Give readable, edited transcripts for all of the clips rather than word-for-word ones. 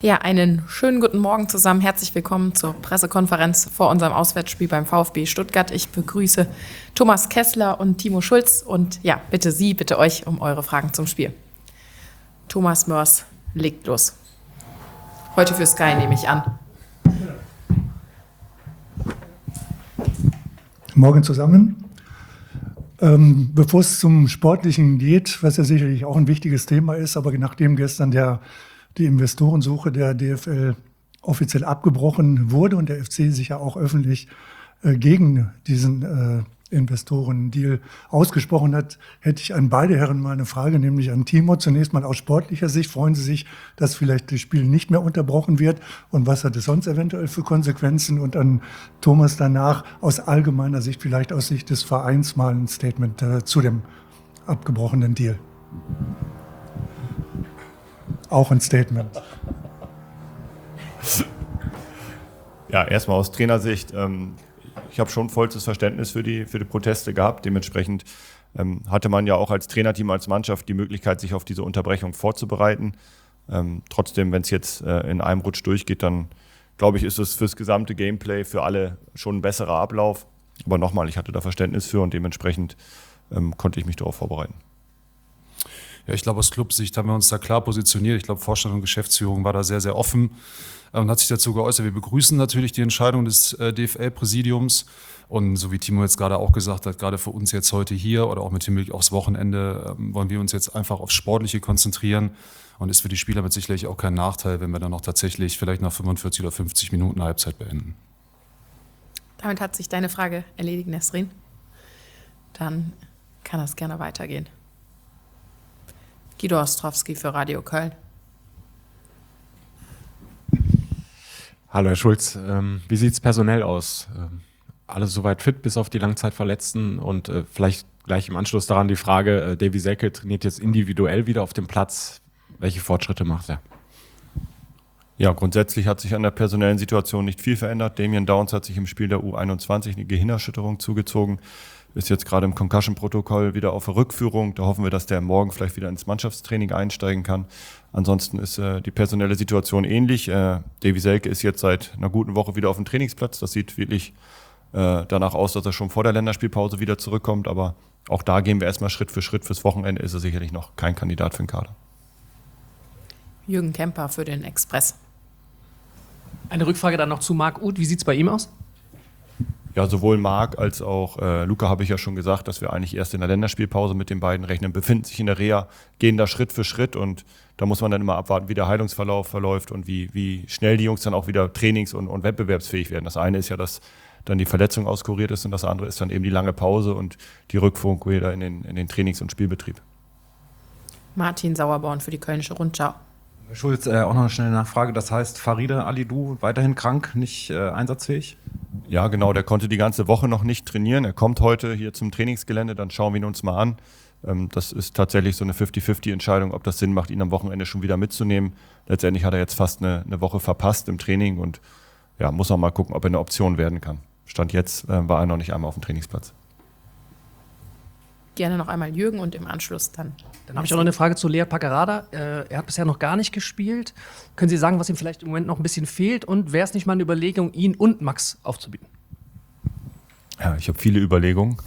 Ja, einen schönen guten Morgen zusammen. Herzlich willkommen zur Pressekonferenz vor unserem Auswärtsspiel beim VfB Stuttgart. Ich begrüße Thomas Kessler und Timo Schulz und ja, bitte euch um eure Fragen zum Spiel. Thomas Mörs legt los. Heute für Sky nehme ich an. Morgen zusammen. Bevor es zum Sportlichen geht, was ja sicherlich auch ein wichtiges Thema ist, aber nachdem gestern die Investorensuche der DFL offiziell abgebrochen wurde und der FC sich ja auch öffentlich gegen diesen Investoren-Deal ausgesprochen hat, hätte ich an beide Herren mal eine Frage, nämlich an Timo. Zunächst mal aus sportlicher Sicht. Freuen Sie sich, dass vielleicht das Spiel nicht mehr unterbrochen wird? Und was hat es sonst eventuell für Konsequenzen? Und an Thomas danach aus allgemeiner Sicht, vielleicht aus Sicht des Vereins, mal ein Statement zu dem abgebrochenen Deal. Auch ein Statement. Ja, erstmal aus Trainersicht. Ich habe schon vollstes Verständnis für die Proteste gehabt. Dementsprechend hatte man ja auch als Trainerteam, als Mannschaft die Möglichkeit, sich auf diese Unterbrechung vorzubereiten. Trotzdem, wenn es jetzt in einem Rutsch durchgeht, dann glaube ich, ist es fürs gesamte Gameplay für alle schon ein besserer Ablauf. Aber nochmal, ich hatte da Verständnis für und dementsprechend konnte ich mich darauf vorbereiten. Ja, ich glaube, aus Clubsicht haben wir uns da klar positioniert. Ich glaube, Vorstand und Geschäftsführung war da sehr, sehr offen und hat sich dazu geäußert. Wir begrüßen natürlich die Entscheidung des DFL-Präsidiums. Und so wie Timo jetzt gerade auch gesagt hat, gerade für uns jetzt heute hier oder auch mit Hinblick aufs Wochenende, wollen wir uns jetzt einfach aufs Sportliche konzentrieren. Und ist für die Spieler mit sicherlich auch kein Nachteil, wenn wir dann noch tatsächlich vielleicht nach 45 oder 50 Minuten Halbzeit beenden. Damit hat sich deine Frage erledigt, Nesrin. Dann kann es gerne weitergehen. Guido Ostrowski für Radio Köln. Hallo Herr Schulz, wie sieht es personell aus? Alle soweit fit, bis auf die Langzeitverletzten und vielleicht gleich im Anschluss daran die Frage, Davy Selke trainiert jetzt individuell wieder auf dem Platz. Welche Fortschritte macht er? Ja, grundsätzlich hat sich an der personellen Situation nicht viel verändert. Damien Downs hat sich im Spiel der U21 eine Gehirnerschütterung zugezogen. Ist jetzt gerade im Concussion-Protokoll wieder auf der Rückführung. Da hoffen wir, dass der morgen vielleicht wieder ins Mannschaftstraining einsteigen kann. Ansonsten ist die personelle Situation ähnlich. Davy Selke ist jetzt seit einer guten Woche wieder auf dem Trainingsplatz. Das sieht wirklich danach aus, dass er schon vor der Länderspielpause wieder zurückkommt. Aber auch da gehen wir erstmal Schritt für Schritt. Fürs Wochenende ist er sicherlich noch kein Kandidat für den Kader. Jürgen Kemper für den Express. Eine Rückfrage dann noch zu Marc Uth. Wie sieht es bei ihm aus? Ja, sowohl Marc als auch Luca habe ich ja schon gesagt, dass wir eigentlich erst in der Länderspielpause mit den beiden rechnen, befinden sich in der Reha, gehen da Schritt für Schritt und da muss man dann immer abwarten, wie der Heilungsverlauf verläuft und wie schnell die Jungs dann auch wieder trainings- und wettbewerbsfähig werden. Das eine ist ja, dass dann die Verletzung auskuriert ist und das andere ist dann eben die lange Pause und die Rückführung wieder in den Trainings- und Spielbetrieb. Martin Sauerborn für die Kölnische Rundschau. Herr Schulz, auch noch eine schnelle Nachfrage. Das heißt, Farida Alidou weiterhin krank, nicht einsatzfähig? Ja, genau. Der konnte die ganze Woche noch nicht trainieren. Er kommt heute hier zum Trainingsgelände, dann schauen wir ihn uns mal an. Das ist tatsächlich so eine 50-50-Entscheidung, ob das Sinn macht, ihn am Wochenende schon wieder mitzunehmen. Letztendlich hat er jetzt fast eine Woche verpasst im Training und ja, muss auch mal gucken, ob er eine Option werden kann. Stand jetzt war er noch nicht einmal auf dem Trainingsplatz. Gerne noch einmal Jürgen und im Anschluss dann. Dann habe ich auch noch eine Frage zu Lea Packerada. Er hat bisher noch gar nicht gespielt. Können Sie sagen, was ihm vielleicht im Moment noch ein bisschen fehlt? Und wäre es nicht mal eine Überlegung, ihn und Max aufzubieten? Ja, ich habe viele Überlegungen.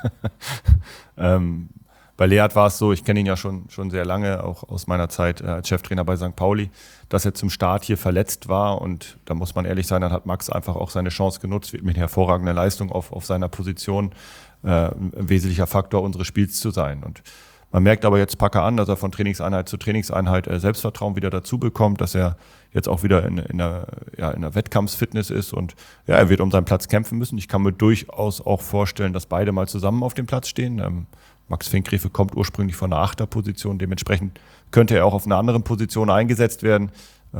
Bei Leat war es so, ich kenne ihn ja schon sehr lange, auch aus meiner Zeit als Cheftrainer bei St. Pauli, dass er zum Start hier verletzt war und da muss man ehrlich sein, dann hat Max einfach auch seine Chance genutzt, mit hervorragender Leistung auf seiner Position ein wesentlicher Faktor unseres Spiels zu sein. Und man merkt aber jetzt Packer an, dass er von Trainingseinheit zu Trainingseinheit Selbstvertrauen wieder dazu bekommt, dass er jetzt auch wieder in der Wettkampfsfitness ist und ja, er wird um seinen Platz kämpfen müssen. Ich kann mir durchaus auch vorstellen, dass beide mal zusammen auf dem Platz stehen. Max Finkgräfe kommt ursprünglich von der Achterposition, dementsprechend könnte er auch auf einer anderen Position eingesetzt werden.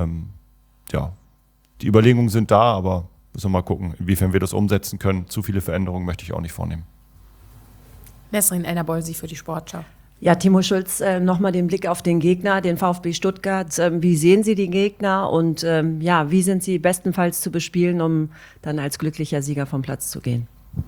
Die Überlegungen sind da, aber müssen wir mal gucken, inwiefern wir das umsetzen können. Zu viele Veränderungen möchte ich auch nicht vornehmen. Nesrin Elner-Bolsi für die Sportschau. Ja, Timo Schulz, nochmal den Blick auf den Gegner, den VfB Stuttgart. Wie sehen Sie die Gegner und wie sind sie bestenfalls zu bespielen, um dann als glücklicher Sieger vom Platz zu gehen?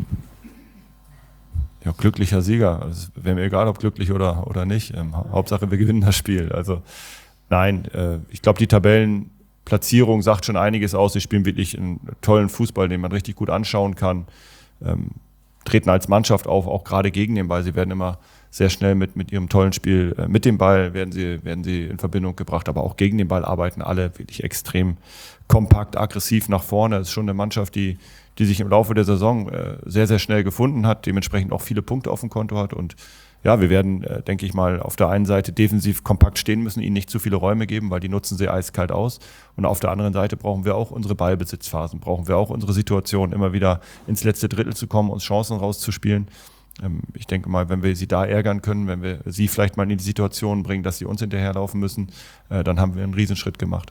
Ja, glücklicher Sieger. Also, wäre mir egal, ob glücklich oder nicht. Hauptsache, wir gewinnen das Spiel. Also nein, ich glaube, die Tabellen Platzierung sagt schon einiges aus. Sie spielen wirklich einen tollen Fußball, den man richtig gut anschauen kann. Treten als Mannschaft auf, auch gerade gegen den Ball. Sie werden immer sehr schnell mit ihrem tollen Spiel mit dem Ball werden sie in Verbindung gebracht, aber auch gegen den Ball arbeiten alle wirklich extrem kompakt, aggressiv nach vorne. Das ist schon eine Mannschaft, die sich im Laufe der Saison sehr, sehr schnell gefunden hat, dementsprechend auch viele Punkte auf dem Konto hat. Und ja, wir werden, denke ich mal, auf der einen Seite defensiv kompakt stehen müssen, ihnen nicht zu viele Räume geben, weil die nutzen sie eiskalt aus. Und auf der anderen Seite brauchen wir auch unsere Ballbesitzphasen, brauchen wir auch unsere Situation, immer wieder ins letzte Drittel zu kommen, uns Chancen rauszuspielen. Ich denke mal, wenn wir sie da ärgern können, wenn wir sie vielleicht mal in die Situation bringen, dass sie uns hinterherlaufen müssen, dann haben wir einen Riesenschritt gemacht.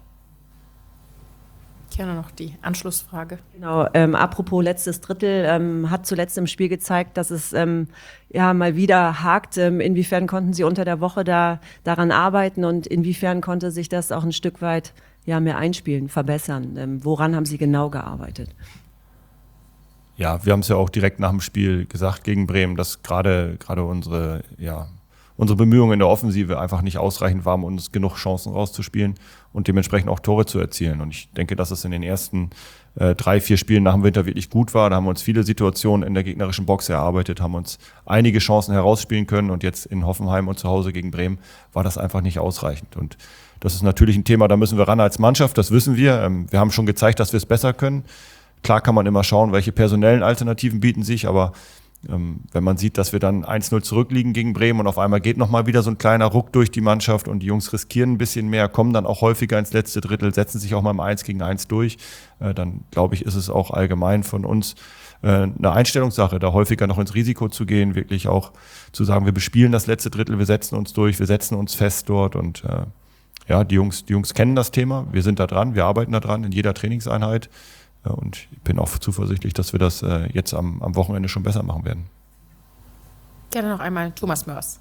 Gerne noch die Anschlussfrage. Genau, apropos letztes Drittel, hat zuletzt im Spiel gezeigt, dass es mal wieder hakt. Inwiefern konnten Sie unter der Woche daran arbeiten und inwiefern konnte sich das auch ein Stück weit mehr einspielen, verbessern? Woran haben Sie genau gearbeitet? Ja, wir haben es ja auch direkt nach dem Spiel gesagt gegen Bremen, dass gerade unsere Bemühungen in der Offensive einfach nicht ausreichend waren, um uns genug Chancen rauszuspielen und dementsprechend auch Tore zu erzielen. Und ich denke, dass es in den ersten 3-4 Spielen nach dem Winter wirklich gut war. Da haben wir uns viele Situationen in der gegnerischen Box erarbeitet, haben uns einige Chancen herausspielen können und jetzt in Hoffenheim und zu Hause gegen Bremen war das einfach nicht ausreichend. Und das ist natürlich ein Thema, da müssen wir ran als Mannschaft, das wissen wir. Wir haben schon gezeigt, dass wir es besser können. Klar kann man immer schauen, welche personellen Alternativen bieten sich, aber wenn man sieht, dass wir dann 1-0 zurückliegen gegen Bremen und auf einmal geht nochmal wieder so ein kleiner Ruck durch die Mannschaft und die Jungs riskieren ein bisschen mehr, kommen dann auch häufiger ins letzte Drittel, setzen sich auch mal im 1 gegen 1 durch, dann glaube ich, ist es auch allgemein von uns eine Einstellungssache, da häufiger noch ins Risiko zu gehen, wirklich auch zu sagen, wir bespielen das letzte Drittel, wir setzen uns durch, wir setzen uns fest dort und die Jungs kennen das Thema, wir sind da dran, wir arbeiten da dran in jeder Trainingseinheit. Und ich bin auch zuversichtlich, dass wir das jetzt am Wochenende schon besser machen werden. Gerne noch einmal Thomas Mörs.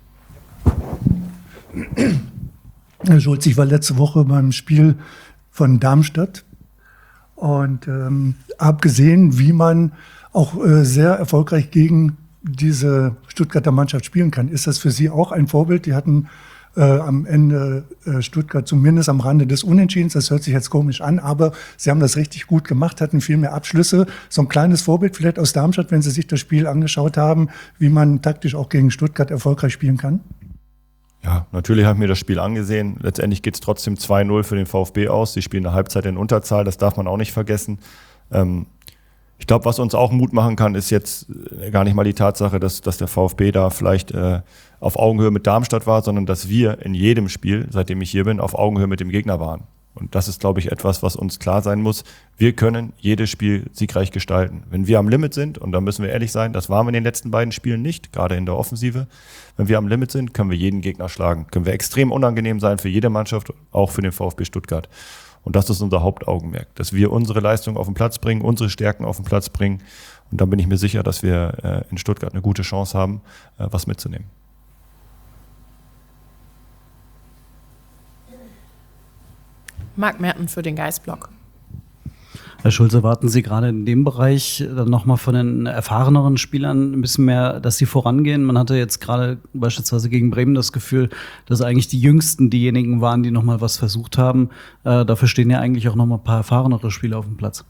Herr Schulz, ich war letzte Woche beim Spiel von Darmstadt und habe gesehen, wie man auch sehr erfolgreich gegen diese Stuttgarter Mannschaft spielen kann. Ist das für Sie auch ein Vorbild? Die hatten am Ende Stuttgart zumindest am Rande des Unentschiedens. Das hört sich jetzt komisch an, aber sie haben das richtig gut gemacht, hatten viel mehr Abschlüsse. So ein kleines Vorbild vielleicht aus Darmstadt, wenn Sie sich das Spiel angeschaut haben, wie man taktisch auch gegen Stuttgart erfolgreich spielen kann? Ja, natürlich habe ich mir das Spiel angesehen. Letztendlich geht es trotzdem 2-0 für den VfB aus. Sie spielen eine Halbzeit in Unterzahl, das darf man auch nicht vergessen. Ich glaube, was uns auch Mut machen kann, ist jetzt gar nicht mal die Tatsache, dass der VfB da vielleicht auf Augenhöhe mit Darmstadt war, sondern dass wir in jedem Spiel, seitdem ich hier bin, auf Augenhöhe mit dem Gegner waren. Und das ist, glaube ich, etwas, was uns klar sein muss. Wir können jedes Spiel siegreich gestalten. Wenn wir am Limit sind, und da müssen wir ehrlich sein, das waren wir in den letzten beiden Spielen nicht, gerade in der Offensive. Wenn wir am Limit sind, können wir jeden Gegner schlagen. Können wir extrem unangenehm sein für jede Mannschaft, auch für den VfB Stuttgart. Und das ist unser Hauptaugenmerk, dass wir unsere Leistung auf den Platz bringen, unsere Stärken auf den Platz bringen. Und dann bin ich mir sicher, dass wir in Stuttgart eine gute Chance haben, was mitzunehmen. Marc Merten für den Geistblock. Herr Schulz, erwarten Sie gerade in dem Bereich dann nochmal von den erfahreneren Spielern ein bisschen mehr, dass sie vorangehen? Man hatte jetzt gerade beispielsweise gegen Bremen das Gefühl, dass eigentlich die Jüngsten diejenigen waren, die nochmal was versucht haben. Dafür stehen ja eigentlich auch nochmal ein paar erfahrenere Spieler auf dem Platz.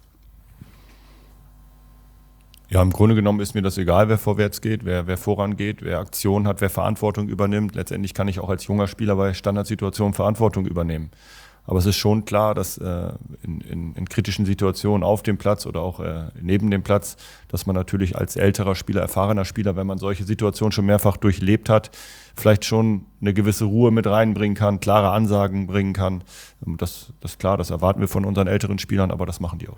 Ja, im Grunde genommen ist mir das egal, wer vorwärts geht, wer vorangeht, wer Aktion hat, wer Verantwortung übernimmt. Letztendlich kann ich auch als junger Spieler bei Standardsituationen Verantwortung übernehmen. Aber es ist schon klar, dass in kritischen Situationen auf dem Platz oder auch neben dem Platz, dass man natürlich als älterer Spieler, erfahrener Spieler, wenn man solche Situationen schon mehrfach durchlebt hat, vielleicht schon eine gewisse Ruhe mit reinbringen kann, klare Ansagen bringen kann. Das ist klar, das erwarten wir von unseren älteren Spielern, aber das machen die auch.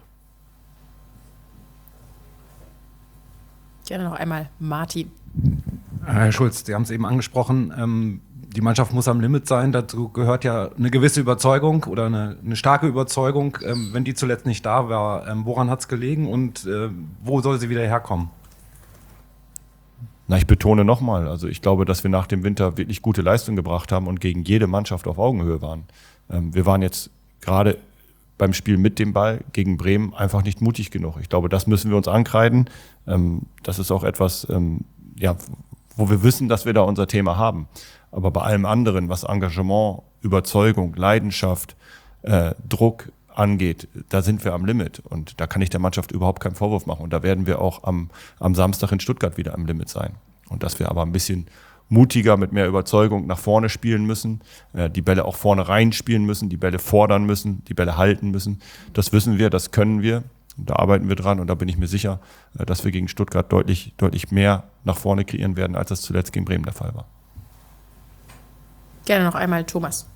Gerne noch einmal Martin. Herr Schulz, Sie haben es eben angesprochen, die Mannschaft muss am Limit sein. Dazu gehört ja eine gewisse Überzeugung oder eine starke Überzeugung. Wenn die zuletzt nicht da war, woran hat es gelegen und wo soll sie wieder herkommen? Na, ich betone nochmal, also ich glaube, dass wir nach dem Winter wirklich gute Leistung gebracht haben und gegen jede Mannschaft auf Augenhöhe waren. Wir waren jetzt gerade beim Spiel mit dem Ball gegen Bremen einfach nicht mutig genug. Ich glaube, das müssen wir uns ankreiden. Das ist auch etwas, wo wir wissen, dass wir da unser Thema haben. Aber bei allem anderen, was Engagement, Überzeugung, Leidenschaft, Druck angeht, da sind wir am Limit und da kann ich der Mannschaft überhaupt keinen Vorwurf machen und da werden wir auch am Samstag in Stuttgart wieder am Limit sein. Und dass wir aber ein bisschen mutiger, mit mehr Überzeugung nach vorne spielen müssen, die Bälle auch vorne reinspielen müssen, die Bälle fordern müssen, die Bälle halten müssen. Das wissen wir, das können wir. Da arbeiten wir dran und da bin ich mir sicher, dass wir gegen Stuttgart deutlich mehr nach vorne kreieren werden, als das zuletzt gegen Bremen der Fall war. Gerne noch einmal Thomas.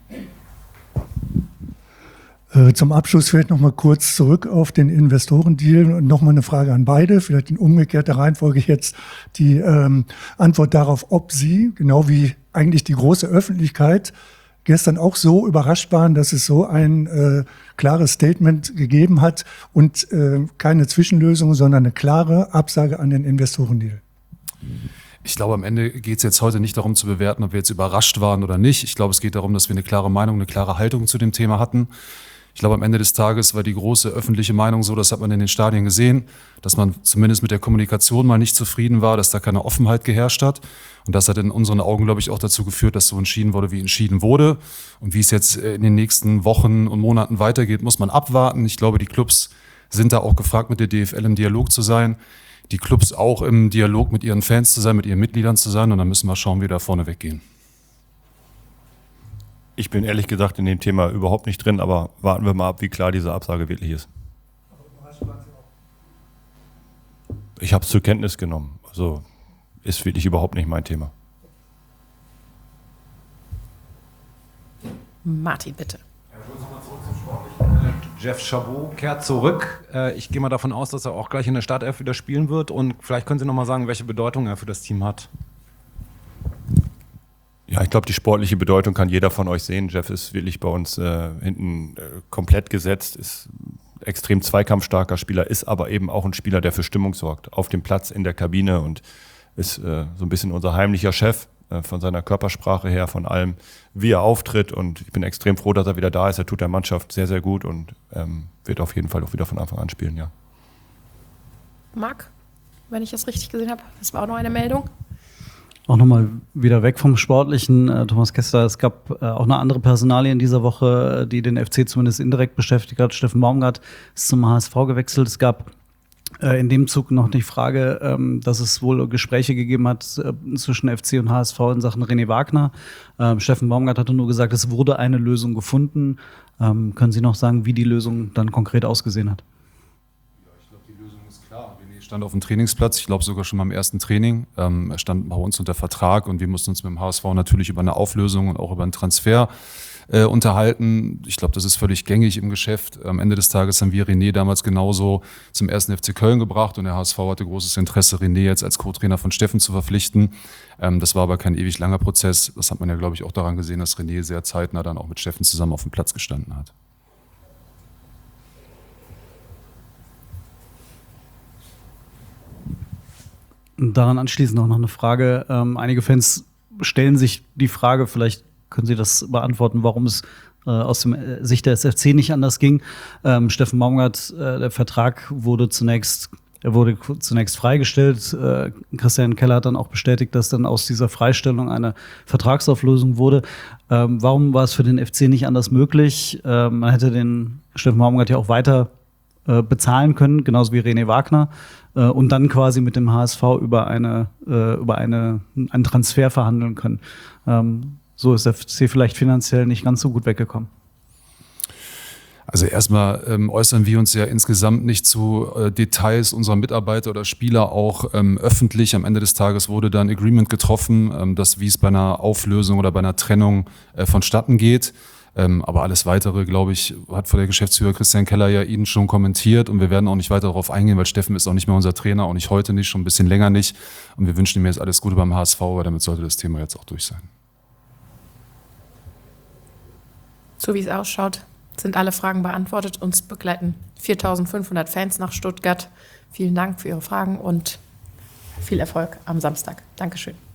Zum Abschluss vielleicht noch mal kurz zurück auf den Investorendeal und noch mal eine Frage an beide, vielleicht in umgekehrter Reihenfolge jetzt die Antwort darauf, ob Sie, genau wie eigentlich die große Öffentlichkeit, gestern auch so überrascht waren, dass es so ein klares Statement gegeben hat und keine Zwischenlösung, sondern eine klare Absage an den Investorendeal. Ich glaube, am Ende geht es jetzt heute nicht darum zu bewerten, ob wir jetzt überrascht waren oder nicht. Ich glaube, es geht darum, dass wir eine klare Meinung, eine klare Haltung zu dem Thema hatten. Ich glaube, am Ende des Tages war die große öffentliche Meinung so, das hat man in den Stadien gesehen, dass man zumindest mit der Kommunikation mal nicht zufrieden war, dass da keine Offenheit geherrscht hat. Und das hat in unseren Augen, glaube ich, auch dazu geführt, dass so entschieden wurde, wie entschieden wurde. Und wie es jetzt in den nächsten Wochen und Monaten weitergeht, muss man abwarten. Ich glaube, die Clubs sind da auch gefragt, mit der DFL im Dialog zu sein. Die Clubs auch im Dialog mit ihren Fans zu sein, mit ihren Mitgliedern zu sein. Und dann müssen wir schauen, wie wir da vorne weggehen. Ich bin ehrlich gesagt in dem Thema überhaupt nicht drin, aber warten wir mal ab, wie klar diese Absage wirklich ist. Ich habe es zur Kenntnis genommen. Also ist wirklich überhaupt nicht mein Thema. Martin, bitte. Jeff Chabot kehrt zurück. Ich gehe mal davon aus, dass er auch gleich in der Startelf wieder spielen wird. Und vielleicht können Sie noch mal sagen, welche Bedeutung er für das Team hat. Ja, ich glaube, die sportliche Bedeutung kann jeder von euch sehen. Jeff ist wirklich bei uns hinten komplett gesetzt, ist extrem zweikampfstarker Spieler, ist aber eben auch ein Spieler, der für Stimmung sorgt. Auf dem Platz, in der Kabine und ist so ein bisschen unser heimlicher Chef von seiner Körpersprache her, von allem, wie er auftritt. Und ich bin extrem froh, dass er wieder da ist. Er tut der Mannschaft sehr, sehr gut und wird auf jeden Fall auch wieder von Anfang an spielen, ja. Marc, wenn ich das richtig gesehen habe, das war auch noch eine Meldung. Auch nochmal wieder weg vom Sportlichen, Thomas Kessler. Es gab auch eine andere Personalie in dieser Woche, die den FC zumindest indirekt beschäftigt hat. Steffen Baumgart ist zum HSV gewechselt. Es gab in dem Zug noch die Frage, dass es wohl Gespräche gegeben hat zwischen FC und HSV in Sachen René Wagner. Steffen Baumgart hatte nur gesagt, es wurde eine Lösung gefunden. Können Sie noch sagen, wie die Lösung dann konkret ausgesehen hat? Stand auf dem Trainingsplatz, ich glaube sogar schon beim ersten Training. Er stand bei uns unter Vertrag und wir mussten uns mit dem HSV natürlich über eine Auflösung und auch über einen Transfer unterhalten. Ich glaube, das ist völlig gängig im Geschäft. Am Ende des Tages haben wir René damals genauso zum 1. FC Köln gebracht und der HSV hatte großes Interesse, René jetzt als Co-Trainer von Steffen zu verpflichten. Das war aber kein ewig langer Prozess. Das hat man ja, glaube ich, auch daran gesehen, dass René sehr zeitnah dann auch mit Steffen zusammen auf dem Platz gestanden hat. Daran anschließend auch noch eine Frage. Einige Fans stellen sich die Frage, vielleicht können Sie das beantworten, warum es aus der Sicht des FC nicht anders ging. Steffen Baumgart, der Vertrag wurde zunächst freigestellt. Christian Keller hat dann auch bestätigt, dass dann aus dieser Freistellung eine Vertragsauflösung wurde. Warum war es für den FC nicht anders möglich? Man hätte den Steffen Baumgart ja auch weiter bezahlen können, genauso wie René Wagner, und dann quasi mit dem HSV über einen Transfer verhandeln können. So ist der FC vielleicht finanziell nicht ganz so gut weggekommen. Also erstmal äußern wir uns ja insgesamt nicht zu Details unserer Mitarbeiter oder Spieler auch öffentlich. Am Ende des Tages wurde da ein Agreement getroffen, dass wie es bei einer Auflösung oder bei einer Trennung vonstatten geht. Aber alles Weitere, glaube ich, hat vor der Geschäftsführer Christian Keller ja Ihnen schon kommentiert und wir werden auch nicht weiter darauf eingehen, weil Steffen ist auch nicht mehr unser Trainer, auch nicht heute nicht, schon ein bisschen länger nicht. Und wir wünschen ihm jetzt alles Gute beim HSV, aber damit sollte das Thema jetzt auch durch sein. So wie es ausschaut, sind alle Fragen beantwortet. Uns begleiten 4.500 Fans nach Stuttgart. Vielen Dank für Ihre Fragen und viel Erfolg am Samstag. Dankeschön.